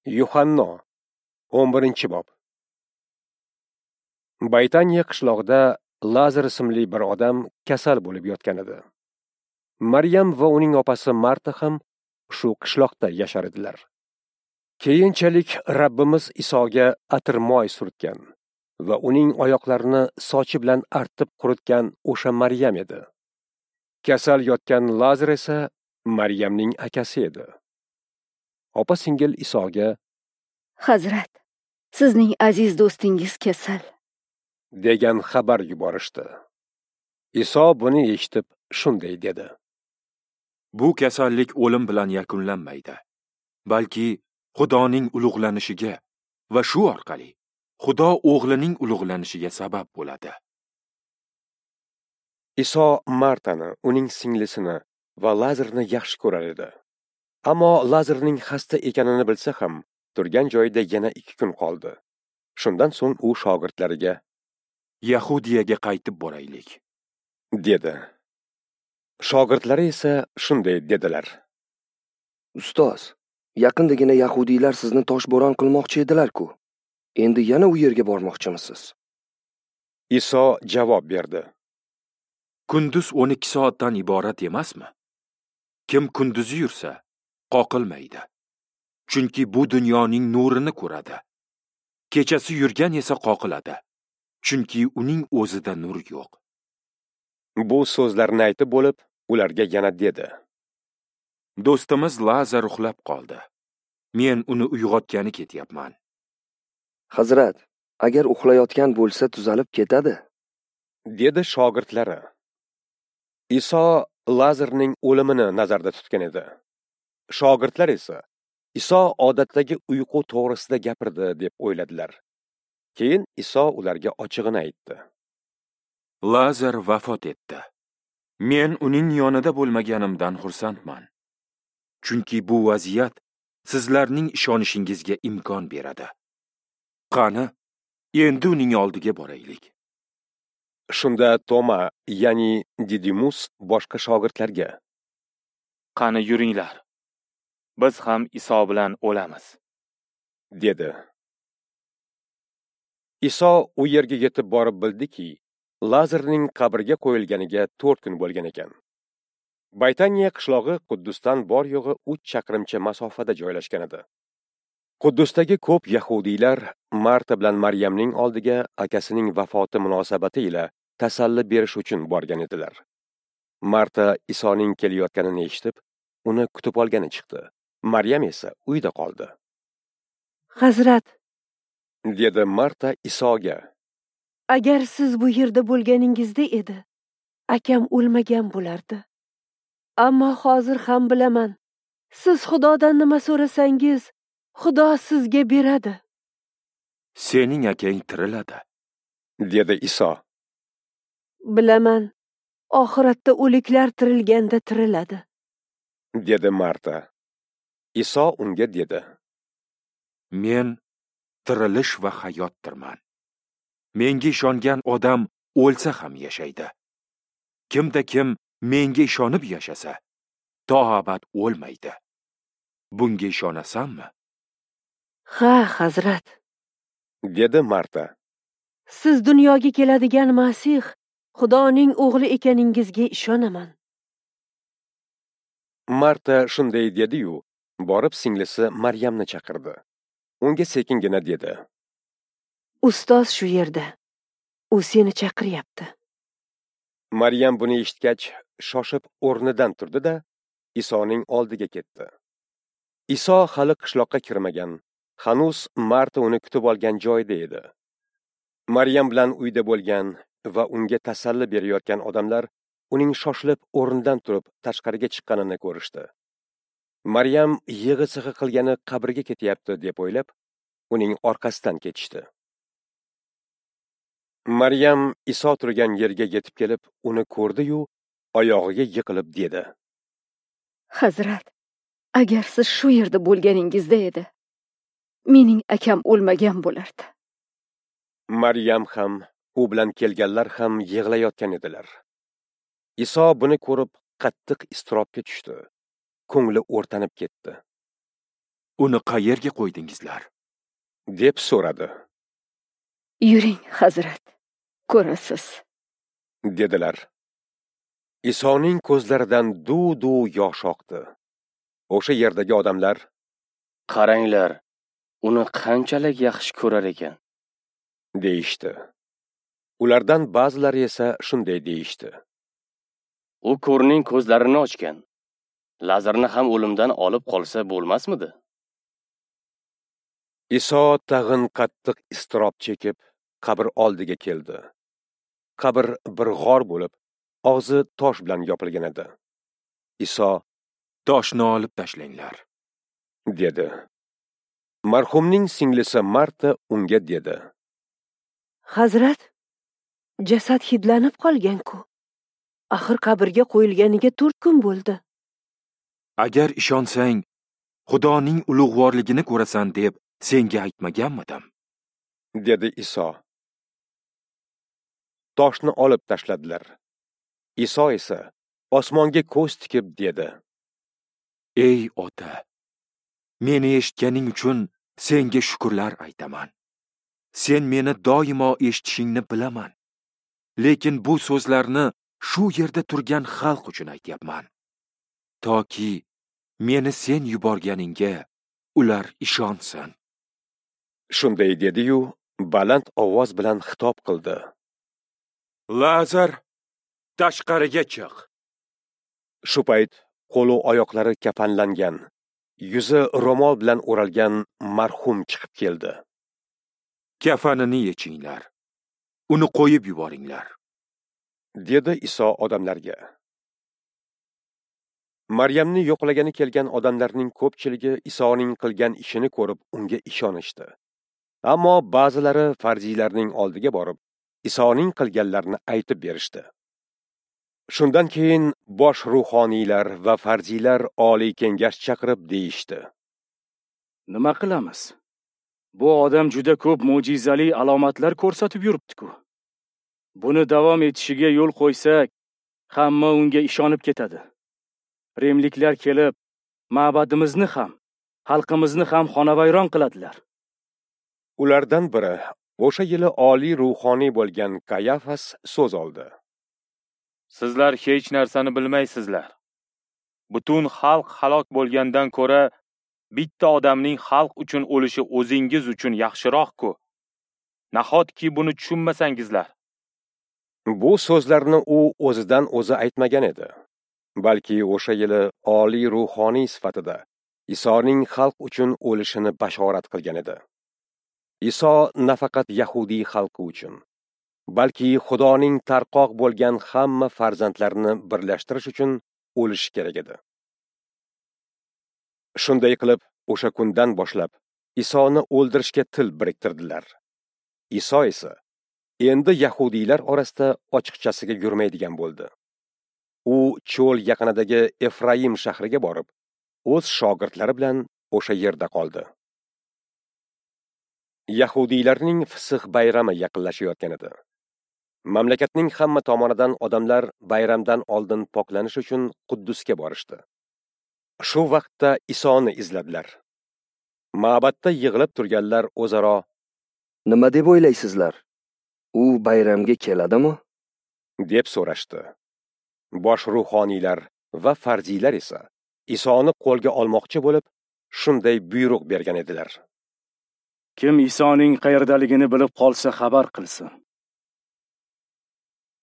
Yuhanno 11-bob. Baytaniya qishlog'ida Lazar ismli bir odam kasal bo'lib yotgan edi. Maryam va uning opasi Marta ham shu qishloqda yashar edilar. Keyinchalik Rabbimiz Isoga atir-moy surtgan va uning oyoqlarini sochi bilan artib quritgan o'sha Maryam edi. Kasal yotgan Lazar esa Maryamning akasi edi. Opa-singil Isoga: Hazrat, sizning aziz do'stingiz kasal, degan xabar yuborishdi. Iso buni eshitib shunday dedi: Bu kasallik o'lim bilan yakunlanmaydi, balki Xudoning ulug'lanishiga va shu orqali Xudo o'g'lining ulug'lanishiga sabab bo'ladi. Iso Martani, uning singlisini va Lazarni yaxshi ko'rar edi. Ammo Lazarning xasta ekanini bilsa ham, turgan joyida yana 2 kun qoldi. Shundan so'ng u shogirdlariga: Yahudiyaga qaytib boraylik, dedi. Shogirdlari esa shunday dedilar: Ustoz, yaqindagina yahudiylar sizni toshbo'ron qilmoqchi edilar-ku. Endi yana u yerga bormoqchimisiz? Iso javob berdi: Kunduz 12 soatdan iborat emasmi? Kim kunduzi yursa, qoqilmaydi. Chunki bu dunyoning nurini ko'radi. Kechasi yurgan esa qoqiladi. Chunki uning o'zida nur yo'q. Bu so'zlarni aytib bo'lib, ularga yana dedi: Do'stimiz Lazar uxlab qoldi. Men uni uyg'otgani ketyapman. Hazrat, agar uxlayotgan bo'lsa tuzalib ketadi, dedi shogirdlari. Iso Lazarning o'limini nazarda tutgan edi. Shogirdlar esa Iso odatdagi uyqu to'g'risida gapirdi deb o'yladilar. Keyin Iso ularga ochig'ini aytdi: Lazar vafot etdi. Men uning yonida bo'lmaganimdan xursandman. Chunki bu vaziyat sizlarning ishonishingizga imkon beradi. Qani, endi uning oldiga boraylik. Shunda Toma, ya'ni Didimus boshqa shogirdlarga: Qani yuringlar. Biz ham Iso bilan o'lamiz, dedi. Iso u yerga yetib borib bildiki, Lazarning qabrga qo'yilganiga 4 kun bo'lgan ekan. Baytaniya qishlog'i Quddusdan bor yo'g'i 3 chaqirimcha masofada joylashgan edi. Quddusdagi ko'p yahudiylar Marta bilan Maryamning oldiga akasining vafoti munosabati ila tasalli berish uchun borgan edilar. Marta Isoning kelayotganini eshitib, uni kutib olgani chiqdi. Maryam esa uyda qoldi. Hazrat, dedi Marta Isoga: agar siz bu yerda bo'lganingizda edi, akam o'lmagan bo'lardi. Ammo hozir ham bilaman, siz Xudodan nima so'rasangiz, Xudo sizga beradi. Sening akang tiriladi, dedi Iso. Bilaman, oxiratda o'liklar tirilganda tiriladi, dedi Marta. Iso unga dedi: Men tirilish va hayotdirman. Menga ishongan odam o'lsa ham yashaydi. Kimda kim menga ishonib yashasa, to abad o'lmaydi. Bunga ishonasanmi? Ha, Hazrat. dedi Marta. Siz dunyoga keladigan Masih, Xudoning o'g'li ekaningizga ishonaman. Marta shunday dedi-yu, borib singlisi Maryamni chaqirdi. Unga sekingina dedi: Ustoz shu yerda. U seni chaqiryapti. Maryam buni eshitgach, shoshib o'rnidan turdi-da, Isoning oldiga ketdi. Iso hali qishloqqa kirmagan, hanuz Marta uni kutib olgan joyda edi. Maryam bilan uyda bo'lgan va unga tasalli berayotgan odamlar uning shoshilib o'rnidan turib tashqariga chiqqanini ko'rishdi. Maryam yig'i-sig'i qilgani qabrga ketyapti deb o'ylab, uning orqasidan ketishdi. Maryam Iso turgan yerga yetib kelib, uni ko'rdi-yu, oyog'iga yiqilib dedi: Hazrat, agar siz shu yerda bo'lganingizda edi, mening akam o'lmagan bo'lardi. Maryam ham, u bilan kelganlar ham yig'layotgan edilar. Iso buni ko'rib qattiq iztirobga tushdi. Ko'ngli o'rtanib ketdi. uni qayerga qo'ydingizlar? deb so'radi. Yuring, Hazrat, ko'rasiz, dedilar. Isoning ko'zlaridan duv-duv yosh oqdi. O'sha yerdagi odamlar Qaranglar, uni qanchalik yaxshi ko'rar ekan. deyishdi. Ulardan ba'zilari esa shunday deyishdi. U ko'rning ko'zlarini ochgan. Lazarni ham o'limdan olib qolsa bo'lmasmidi? Iso tag'in qattiq iztirob chekib, qabr oldiga keldi. Qabr bir g'or bo'lib, og'zi tosh bilan yopilgan edi. Iso Toshni olib tashlanglar. dedi. Marhumning singlisi Marta unga dedi. Hazrat, jasad hidlanib qolgan-ku. Axir qabrga qo'yilganiga 4 kun bo'ldi. Agar ishonsang, Xudoning ulug'vorligini ko'rasan deb senga aytmaganmidim? dedi Iso. Toshni olib tashladilar. Iso esa osmonga ko'z tikib dedi. Ey Ota, meni eshitganing uchun senga shukrlar aytaman. Sen meni doimo eshitishingni bilaman. Lekin bu so'zlarni shu yerda turgan xalq uchun aytyapman. Toki meni sen yuborganingga ular ishonsin. Shunday dedi-yu, baland ovoz bilan xitob qildi. Lazar, tashqariga chiq. Shu payt qo'l oyoqlari kafanlangan, yuzi ro'mol bilan o'ralgan marhum chiqib keldi. Kafanini yechinglar. Uni qo'yib yuboringlar, dedi Iso odamlarga. Maryamni yo'qlagani kelgan odamlarning ko'pchiligi Isoning qilgan ishini ko'rib unga ishonishdi. Ammo ba'zilari farziylarning oldiga borib, Isoning qilganlarini aytib berishdi. Shundan keyin bosh ruhoniylar va farziylar oliy kengash chaqirib deyishdi. Nima qilamiz? Bu odam juda ko'p mo'jizali alomatlar ko'rsatib yuribdi-ku. Buni davom etishiga yo'l qo'ysak, hamma unga ishonib ketadi. Rimliklar kelib, ma'badimizni ham, xalqimizni ham xonavayron qiladilar. Ulardan biri o'sha yili oliy ruhoniy bo'lgan Kayafas so'z oldi. Sizlar hech narsani bilmaysizlar. Butun xalq halok bo'lgandan ko'ra bitta odamning xalq uchun o'lishi o'zingiz uchun yaxshiroq-ku. Nahotki buni tushunmasangizlar. Bu so'zlarni u o'zidan o'zi aytmagan edi, balki o'sha yili oliy ruhoniy sifatida Isoning xalq uchun o'lishini bashorat qilgan edi. Iso nafaqat yahudiy xalqi uchun, balki Xudoning tarqoq bo'lgan hamma farzandlarini birlashtirish uchun o'lishi kerak edi. Shunday qilib, o'sha kundan boshlab Isoni o'ldirishga til biriktirdilar. Iso esa endi yahudiylar orasida ochiqchasiga yurmaydigan bo'ldi. U cho'l yaqinidagi Efraim shahriga borib, o'z shogirdlari bilan o'sha yerda qoldi. Yahudiylarning Fisx bayrami yaqinlashayotgan edi. Mamlakatning hamma tomonidan odamlar bayramdan oldin poklanish uchun Quddusga borishdi. Shu vaqtda Isoni izladilar. Ma'batda yig'ilib turganlar o'zaro Nima deb o'ylaysizlar? U bayramga keladimi? deb so'rashdi. Bosh ruhoniylar va farziylar esa Isoni qo'lga olmoqchi bo'lib, shunday buyruq bergan edilar. Kim Isoning qayerdaligini bilib qolsa xabar qilsin.